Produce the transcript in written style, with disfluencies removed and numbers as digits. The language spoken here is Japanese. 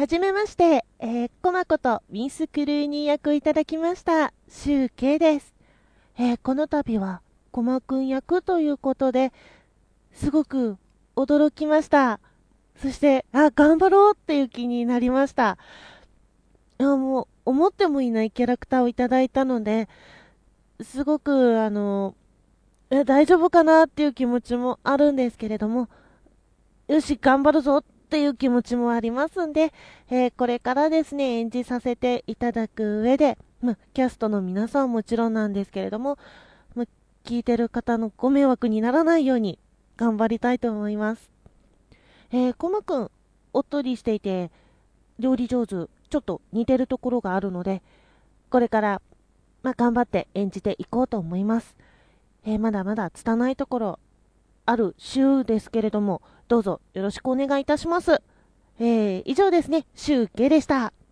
はじめまして、コマことミンスクルーニー役をいただきました、シュウケイです。この度は、コマくん役ということで、すごく驚きました。そして、頑張ろうっていう気になりました。もう、思ってもいないキャラクターをいただいたので、すごく、大丈夫かなっていう気持ちもあるんですけれども、よし、頑張るぞっていう気持ちもありますんで、これからですね、演じさせていただく上で、キャストの皆さんはもちろんなんですけれども、聞いてる方のご迷惑にならないように頑張りたいと思います。コマくん、おっとりしていて、料理上手、ちょっと似てるところがあるので、これから、頑張って演じていこうと思います。まだまだ拙いところある週ですけれども、どうぞよろしくお願いいたします。以上ですね、週慶でした。